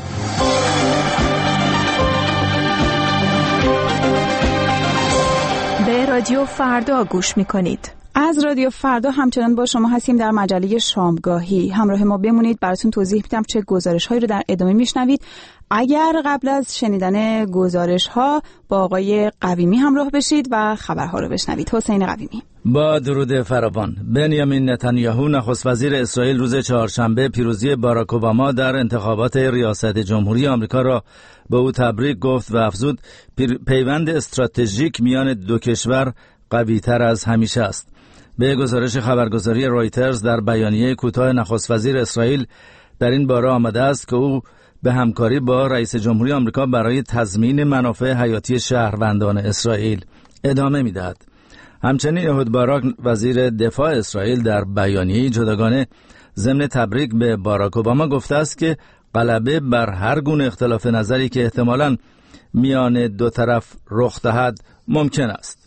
به رادیو فردا گوش می کنید. از رادیو فردا همچنان با شما هستیم در مجله شامگاهی. همراه ما بمونید، براتون توضیح میدم چه گزارش هایی رو در ادامه میشنوید. اگر قبل از شنیدن گزارش ها با آقای قویمی همراه بشید و خبرها رو بشنوید. حسین قویمی. با درود فراوان. بنیامین نتانیاهو نخست وزیر اسرائیل روز چهارشنبه پیروزی باراک اوباما در انتخابات ریاست جمهوری آمریکا را به او تبریک گفت و افزود پیوند استراتژیک میان دو کشور قوی تر از همیشه است. به گزارش خبرگزاری رایترز در بیانیه کوتاه نخست وزیر اسرائیل در این باره آمده است که او به همکاری با رئیس جمهوری آمریکا برای تضمین منافع حیاتی شهروندان اسرائیل ادامه می‌دهد. همچنین اهود باراک وزیر دفاع اسرائیل در بیانیه جداگانه ضمن تبریک به باراک اوباما گفته است که غلبه بر هر گونه اختلاف نظری که احتمالاً میان دو طرف رخ دهد ممکن است.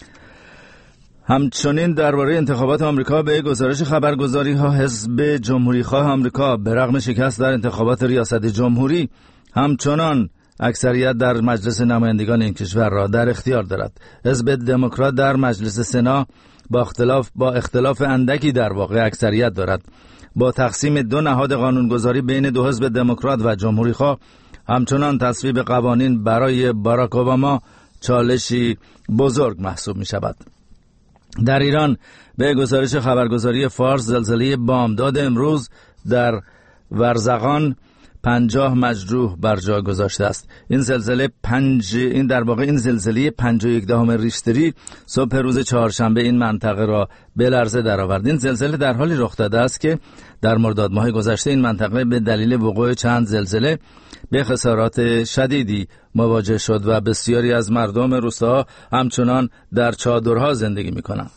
همچنین درباره انتخابات آمریکا به گزارش خبرگزاری ها حزب جمهوری خواه آمریکا به رغم شکست در انتخابات ریاست جمهوری همچنان اکثریت در مجلس نمایندگان این کشور را در اختیار دارد. حزب دموکرات در مجلس سنا با اختلاف با اختلاف اندکی در واقع اکثریت دارد. با تقسیم دو نهاد قانونگذاری بین دو حزب دموکرات و جمهوری خواه همچنان تصویب قوانین برای باراک اوباما چالشی بزرگ محسوب می شود. در ایران به گزارش خبرگزاری فارس زلزله بامداد امروز در ورزقان پنجاه مجروح بر جا گذاشته است. این زلزله پنج این در واقع این زلزله پنج و یک دهم ریشتری صبح روز چهارشنبه این منطقه را به لرزه درآورد. این زلزله در حالی رخ داده است که در مرداد ماه گذشته این منطقه به دلیل وقوع چند زلزله به خسارات شدیدی مواجه شد و بسیاری از مردم روستاها همچنان در چادرها زندگی می‌کنند.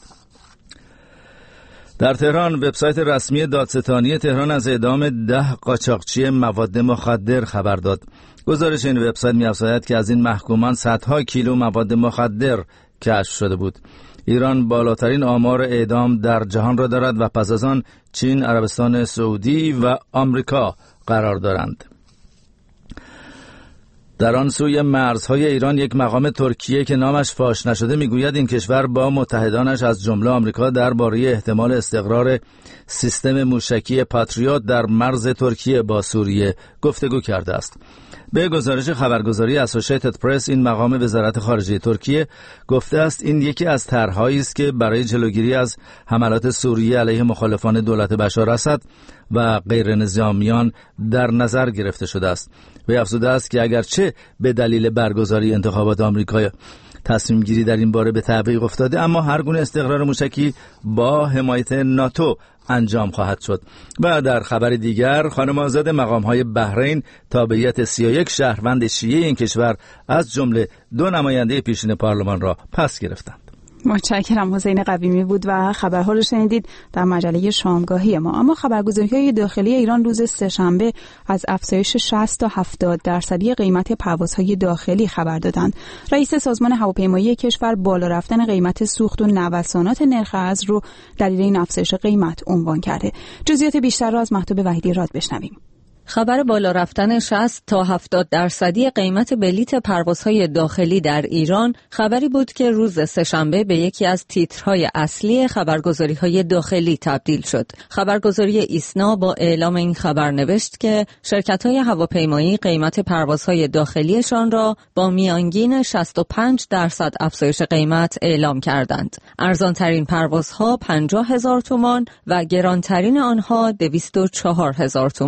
در تهران وبسایت رسمی دادستانی تهران از اعدام ده قاچاقچی مواد مخدر خبر داد. گزارش این وبسایت می‌افزاید که از این محکومان صدها کیلو مواد مخدر کشف شده بود. ایران بالاترین آمار اعدام در جهان را دارد و پس از آن چین، عربستان سعودی و آمریکا قرار دارند. در آن سوی مرزهای ایران یک مقام ترکیه که نامش فاش نشده میگوید این کشور با متحدانش از جمله آمریکا درباره احتمال استقرار سیستم موشکی پاتریوت در مرز ترکیه با سوریه گفتگو کرده است. به گزارش خبرگزاری اسوسییتد پرس این مقام وزارت خارجه ترکیه گفته است این یکی از طرح‌هایی است که برای جلوگیری از حملات سوریه علیه مخالفان دولت بشار اسد و غیر نظامیان در نظر گرفته شده است. و افزوده است که اگرچه به دلیل برگزاری انتخابات آمریکا تصمیم گیری در این باره به تعویق افتاده، اما هر گونه استقرار موشکی با حمایت ناتو انجام خواهد شد. و در خبر دیگر خانم آزاد مقام‌های بحرین تابعیت سی و یک شهروند شیعه این کشور از جمله دو نماینده پیشین پارلمان را پس گرفتند. متشکرم. حسین قویمی بود و خبرها رو شنیدید در مجله شامگاهی ما. اما خبرگزاری‌های داخلی ایران روز سه‌شنبه از افزایش شصت تا هفتاد درصدی قیمت پروازهای داخلی خبر دادند. رئیس سازمان هواپیمایی کشور بالا رفتن قیمت سوخت و نوسانات نرخ ارز رو دلیل این افزایش قیمت عنوان کرده. جزئیات بیشتر را از مهتاب وحیدی راد بشنویم. خبر بالا رفتن شصت تا هفتاد درصدی قیمت بلیت پروازهای داخلی در ایران خبری بود که روز سه‌شنبه به یکی از تیترهای اصلی خبرگزاری‌های داخلی تبدیل شد. خبرگزاری ایسنا با اعلام این خبر نوشت که شرکت‌های هواپیمایی قیمت پروازهای داخلیشان را با میانگین شصت و پنج درصد افزایش قیمت اعلام کردند. ارزان‌ترین پروازها پنجاه هزار تومان و گرانترین آنها دویست و چهار هزار تومان.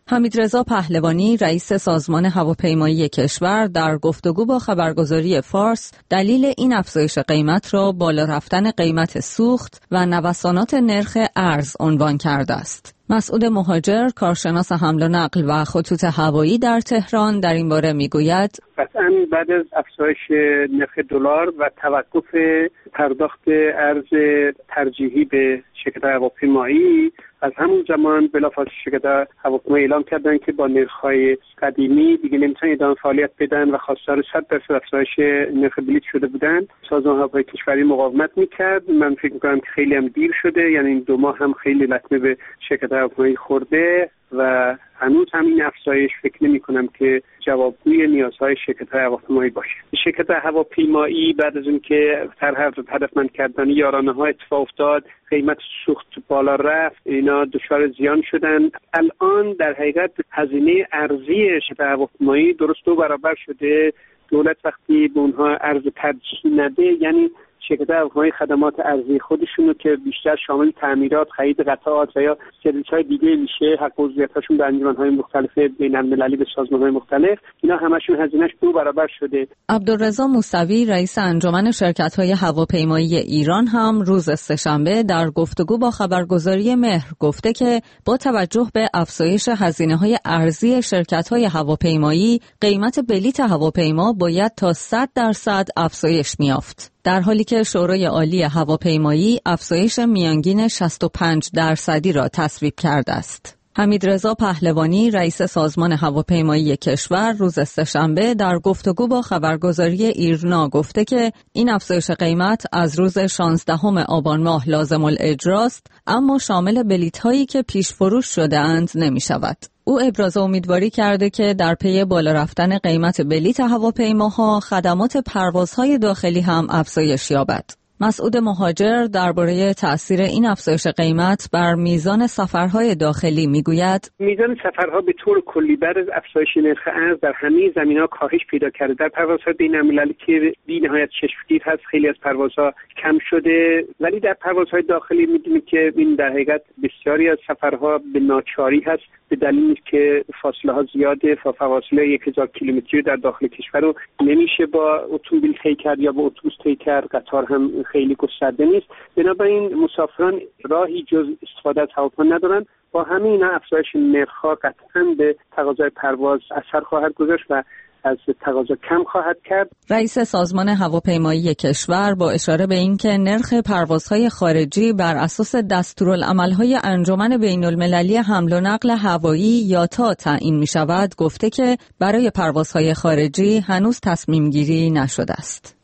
حمیدرضا پهلوانی رئیس سازمان هواپیمایی کشور در گفتگو با خبرگزاری فارس دلیل این افزایش قیمت را بالا رفتن قیمت سوخت و نوسانات نرخ ارز عنوان کرده است. مسعود مهاجر، کارشناس حمل و نقل و خطوط هوایی در تهران، در این باره میگوید قطعاً بعد از افزایش نرخ دلار و توقف پرداخت ارز ترجیحی به شرکت هواپیمایی، از همون زمان بلافاصله شرکت هواپیمایی اعلام کردن که با نرخ‌های قدیمی دیگه نمیتونن ادامه فعالیت بدن و خواستار صد درصد افزایش نرخ بلیط شده بودن. سازمان هوایی کشوری مقاومت میکرد. من فکر میکنم که خیلی هم دیر شده، یعنی این دو ماه هم خیلی لطمه به شرکت هواپیمایی خورده و هنوز هم این افزایش فکر نمی کنم که جوابگوی نیازهای شرکت هواپیمایی باشه. شرکت هواپیمایی بعد از اینکه طرح هدفمند کردن یارانه ها اتفاق افتاد، قیمت سوخت بالا رفت، اینا دچار زیان شدن. الان در حقیقت هزینه ارزی شرکت هواپیمایی درست دو برابر شده. دولت وقتی به اونها ارز ترجیح نده، یعنی شرکت هواپیمایی خدمات ارزی خودشونو که بیشتر شامل تعمیرات، خرید قطعات و یا سرویس‌های دیگه میشه، حق عضویتاشون به انجمن‌های مختلف بین‌المللی به سازمان‌های مختلف، اینا همشون هزینه‌اش دو برابر شده. عبدالرضا موسوی رئیس انجمن شرکت‌های هواپیمایی ایران هم روز سه‌شنبه در گفتگو با خبرگزاری مهر گفته که با توجه به افزایش هزینه‌های ارزی شرکت‌های هواپیمایی، قیمت بلیط هواپیما باید تا صد درصد افزایش می‌یافت، در حالی که شورای عالی هواپیمایی افزایش میانگین شصت و پنج درصدی را تصویب کرده است. حمیدرضا پهلوانی رئیس سازمان هواپیمایی کشور روز سه‌شنبه در گفتگو با خبرگزاری ایرنا گفته که این افزایش قیمت از روز شانزدهم آبان ماه لازم الاجراست، اما شامل بلیط‌هایی که پیش فروش شده اند نمی شود. او ابراز امیدواری کرده که در پی بالا رفتن قیمت بلیط هواپیماها، خدمات پروازهای داخلی هم افزایش یابد. مسعود مهاجر درباره تأثیر این افزایش قیمت بر میزان سفرهای داخلی میگوید میزان سفرها به طور کلی بعد از افزایش نرخ ارز در همه زمینه‌ها کاهش پیدا کرده. در پروازهای بین‌المللی که بی‌نهایت چشمگیر هست خیلی از پروازها کم شده، ولی در پروازهای داخلی می‌دونید که این در حقیقت بسیاری از سفرها به ناچاری هست، به دلیل که فاصله ها زیاده و فواصل یک هزار کیلومتری در داخل کشور رو نمیشه با اتومبیل طی کرد یا با اتوبوس طی کرد، قطار هم خیلی گسترده نیست. بنابراین مسافران راهی جز استفاده از هواپیما ندارن. با همین اینا افزایش نرخ‌ها قطعاً به تقاضای پرواز اثر خواهد گذاشت و از تقاضا کم خواهد کرد. رئیس سازمان هواپیمایی کشور با اشاره به اینکه نرخ پروازهای خارجی بر اساس دستورالعمل‌های انجمن بین‌المللی حمل و نقل هوایی یاتا تعیین می‌شود، گفته که برای پروازهای خارجی هنوز تصمیم گیری نشده است.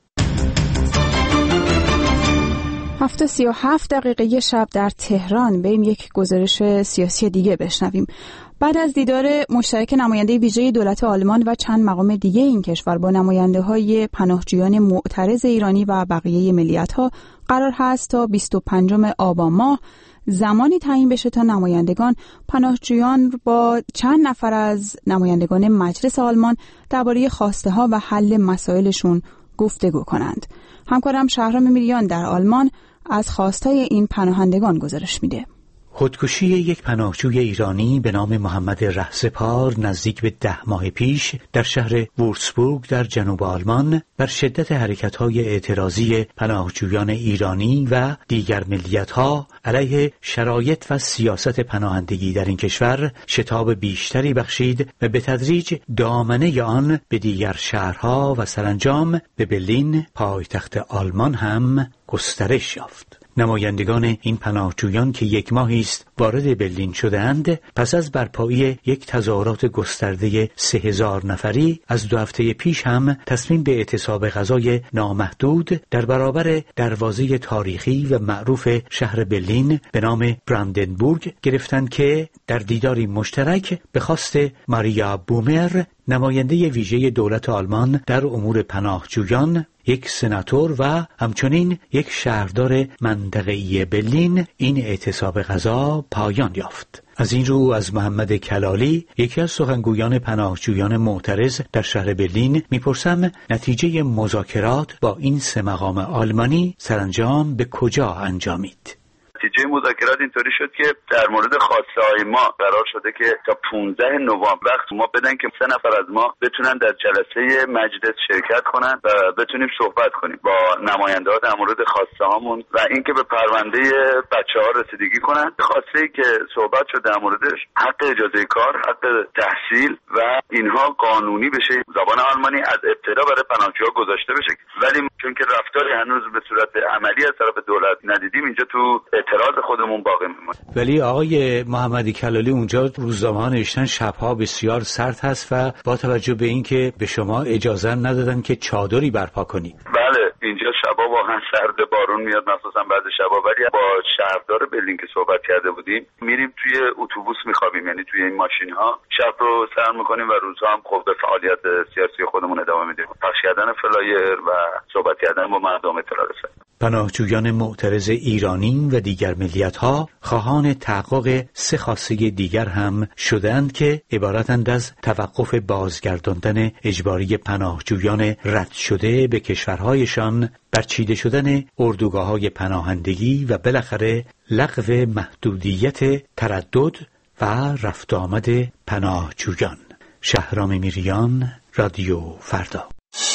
هفت سی و هفت دقیقه شب در تهران بریم یک گزارش سیاسی دیگه بشنویم. بعد از دیدار مشترک نماینده ویژه دولت آلمان و چند مقام دیگه این کشور با نماینده‌های پناهجویان معترض ایرانی و بقیه ملیت‌ها، قرار هست تا بیست و پنجم آبان ماه زمانی تعیین بشه تا نمایندگان پناهجویان با چند نفر از نمایندگان مجلس آلمان درباره خواسته‌ها و حل مسائلشون گفتگو کنند. همکارم شهرام میریان در آلمان از خواستای این پناهندگان گزارش میده. خودکشی یک پناهجوی ایرانی به نام محمد رهسپار نزدیک به ده ماه پیش در شهر وورسبورگ در جنوب آلمان بر شدت حرکت‌های اعتراضی پناهجویان ایرانی و دیگر ملیت‌ها علیه شرایط و سیاست پناهندگی در این کشور شتاب بیشتری بخشید و به تدریج دامنه آن به دیگر شهرها و سرانجام به برلین پایتخت آلمان هم گسترش یافت. نمایندگان این پناهجویان که یک ماهی است وارد برلین شده‌اند، پس از برپایی یک تظاهرات گسترده سه هزار نفری از دو هفته پیش هم تصمیم به اعتصاب غذای نامحدود در برابر دروازه تاریخی و معروف شهر برلین به نام براندنبورگ گرفتند که در دیداری مشترک به خواست ماریا بومر، نماینده ویژه دولت آلمان در امور پناهجویان، یک سناتور و همچنین یک شهردار منطقه‌ای برلین، این اعتصاب غذا پایان یافت. از این رو از محمد کلالی، یکی از سخنگویان پناهجویان معترض در شهر برلین، میپرسم نتیجه مذاکرات با این سه مقام آلمانی سرانجام به کجا انجامید؟ نتیجه مذاکرات اینطوری شد که در مورد خواسته های ما قرار شده که تا پانزده نوامبر وقت ما بدن که سه نفر از ما بتونن در جلسه مجلس شرکت کنن و بتونیم صحبت کنیم با نماینده ها در مورد خواسته هامون و اینکه به پرونده بچه‌ها رسیدگی کنن. خواسته ای که صحبت شد در موردش حق اجازه کار، حق تحصیل و اینها قانونی بشه، زبان آلمانی از ابتدا برای پناهجوها گذاشته بشه، ولی چون که رفتاری هنوز به صورت عملی از طرف دولت ندیدیم اینجا تو اعتراض خودمون باقی میمونه. ولی آقای محمدی کلالی اونجا روزنامه‌ها نوشتن شب‌ها بسیار سرد هست و با توجه به اینکه به شما اجازه ندادن که چادری برپا کنی. بله اینجا شبا واقعا سرد، بارون میاد مخصوصا بعد شبا، ولی با شهردار برلین که صحبت کرده بودیم میریم توی اتوبوس میخوابیم، یعنی توی این ماشین ها شب رو سر میکنیم و روزها هم خب به فعالیت سیاسی خودمون ادامه میدیم، پخش کردن فلایر و صحبت کردن با مردم اطلاع رسانی. پناهجویان معترض ایرانی و دیگر ملیت‌ها خواهان تحقق سه خواسته دیگر هم شدند که عبارتند از توقف بازگرداندن اجباری پناهجویان رد شده به کشورهایشان، برچیده شدن اردوگاه‌های پناهندگی و بالاخره لغو محدودیت تردد و رفت آمد پناهجویان. شهرام میریان، رادیو فردا.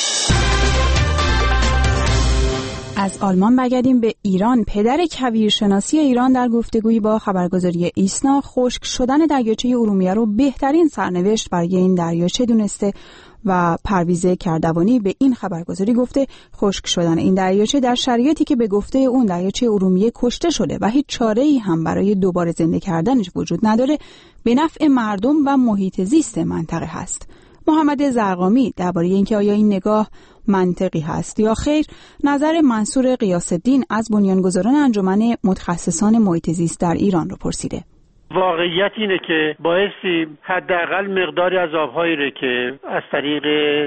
از آلمان برگردیم به ایران. پدر کویرشناسی ایران در گفتگویی با خبرگزاری ایسنا خشک شدن دریاچه ارومیه رو بهترین سرنوشت برای این دریاچه دونسته و پرویز کردوانی به این خبرگزاری گفته خشک شدن این دریاچه در شرایطی که به گفته اون دریاچه ارومیه کشته شده و هیچ چاره‌ای هم برای دوباره زنده کردنش وجود نداره، به نفع مردم و محیط زیست منطقه هست. محمد زرقامی درباره اینکه آیا این نگاه منطقی هست یا خیر، نظر منصور غیاث‌الدین از بنیانگذاران انجمن متخصصان محیط زیست در ایران رو پرسیده. واقعیت اینه که بایستی حداقل مقداری از آبهایی رو که از طریق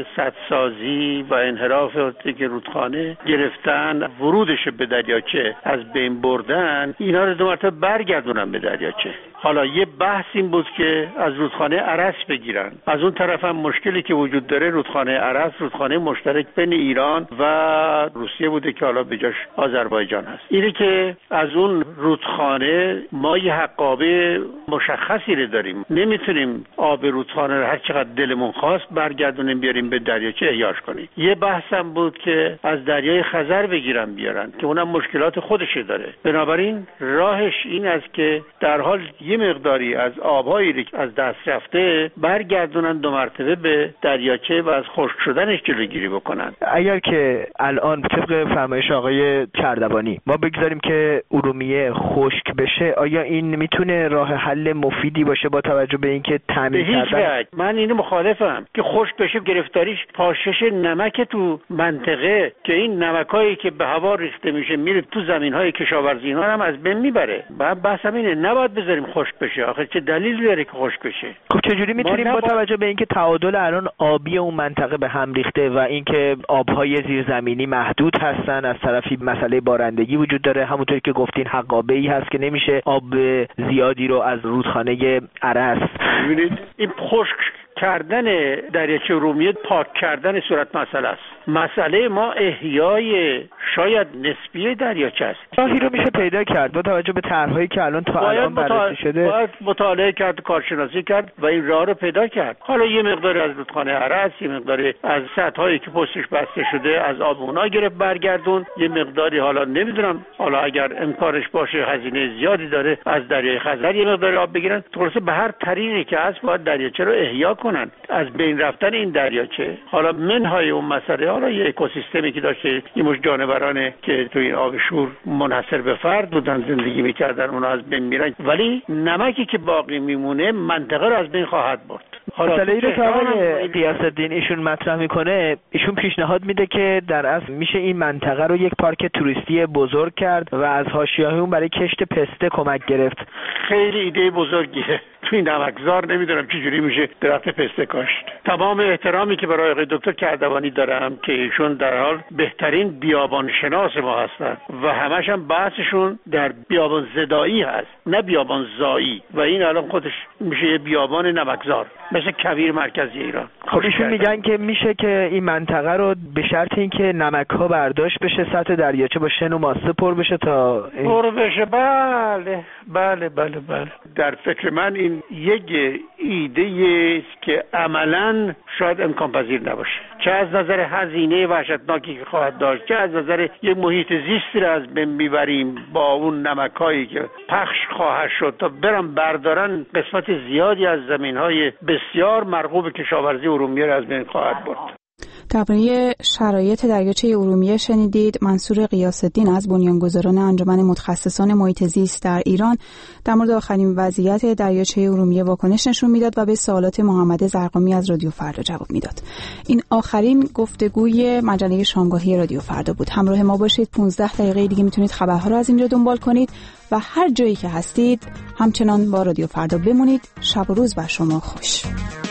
سدسازی و انحراف که رودخانه گرفتن ورودش به دریاچه از بین بردن، اینا رو دو مرتبه برگردونن به دریاچه. حالا یه بحث این بود که از رودخانه ارس بگیرن. از اون طرف هم مشکلی که وجود داره رودخانه ارس رودخانه مشترک بین ایران و روسیه بوده که حالا به جاش آذربایجان هست. اینه که از اون رودخانه ما یه حقابه مشخصی رو داریم، نمیتونیم آب رودخانه رو هر چقدر دلمون خواست برگردونیم بیاریم به دریاچه احیاش کنیم. یه بحثم بود که از دریای خزر بگیرن بیارن که اونم مشکلات خودش داره. بنابراین راهش این است که در حال یه مقداری از آبهایی که از دست رفته برگردونن دو مرتبه به دریاچه و از خشک شدنش جلوگیری بکنن. اگر که الان طبق فرمایش آقای کردوانی ما بگذاریم که ارومیه خشک بشه، آیا این میتونه راه حل مفیدی باشه با توجه به اینکه تامین کردن؟ من اینو مخالفم که خشک بشه. گرفتاریش پاشش نمک تو منطقه که این نمکایی که به هوا ریخته میشه میره تو زمین‌های کشاورزی، اینا هم از بین میبره. بعد بحثم اینه نباید بذاریم خشک بشه. آخه چه دلیلی داره که خشک بشه؟ خب چجوری میتونیم با توجه به اینکه تعادل الان آبی اون منطقه به هم ریخته و اینکه آبهای زیرزمینی محدود هستن، از طرفی مسئله بارندگی وجود داره، همونطور که گفتین حقابه‌ای هست که نمیشه آب زیادی رو از رودخانه ارس. ببینید این خشک کردن دریاچه ارومیه پاک کردن صورت مسئله است. مسئله ما احیای شاید نسبی دریاچه است. راهی رو میشه پیدا کرد با توجه به طرح‌هایی که الان تا الان بررسی شده. باید مطالعه کرد، کارشناسی کرد و این راه رو پیدا کرد. حالا یه مقداری از رودخانه ارس، یه مقداری از سدهایی که پشتش بسته شده از آب اونها گرفت برگردون، یه مقداری حالا نمیدونم، حالا اگر امکانش باشه هزینه زیادی داره از دریای خزر یه مقداری آب بگیرن. خلاصه به هر طریقی که هست باید دریاچه رو احیا کنن. از بین رفتن این دریاچه، حالا منهای اون مسئله، حالا یه اکوسیستمی که داشته این مش جانورانه که تو این آب شور منحصر به فرد بودن زندگی میکردن، اونا از بین میرن، ولی نمکی که باقی میمونه منطقه رو از بین خواهد برد. مسئله ای رو که آقای غیاث‌الدین ایشون مطرح میکنه، ایشون پیشنهاد میده که در اصل میشه این منطقه رو یک پارک توریستی بزرگ کرد و از حاشیه‌های اون برای کشت پسته کمک گرفت. خیلی ایده بزرگیه. تو این نمکزار نمیدونم چجوری میشه درخت پسته کاشت. تمام احترامی که برای آقای دکتر کردوانی دارم که ایشون در حال بهترین بیابان شناس ما هستن و همش هم بحثشون در بیابان زدایی هست نه بیابان زایی، و این الان خودش میشه یه بیابان نمکزار مثل مثل کویر مرکزی ایران. خب ایشون میگن که میشه که این منطقه رو به شرط اینکه نمک‌ها برداشت بشه، سطح دریاچه با شن و ماسه پر بشه تا پر بشه. بله بله بله بله. در فکر من این یک ایده است که عملاً شاید امکان پذیر نباشه، چه از نظر هزینه وحشتناکی که خواهد داشت، چه از نظر یک محیط زیستی را از بین میبریم با اون نمک‌هایی که پخش خواهد شد تا برن بردارن قسمت زیادی از زمین‌های بسیار مرغوب کشاورزی ارومیه را از بین خواهد برد. درباره شرایط دریاچه ارومیه شنیدید منصور غیاث‌الدین از بنیانگذاران انجمن متخصصان محیط زیست در ایران در مورد آخرین وضعیت دریاچه ارومیه واکنش نشون میداد و به سوالات محمد زرقامی از رادیو فردا جواب میداد. این آخرین گفتگوی مجله شامگاهی رادیو فردا بود. همراه ما باشید. پانزده دقیقه دیگه میتونید خبرها رو از اینجا دنبال کنید و هر جایی که هستید همچنان با رادیو فردا بمونید. شب و روز بر شما خوش.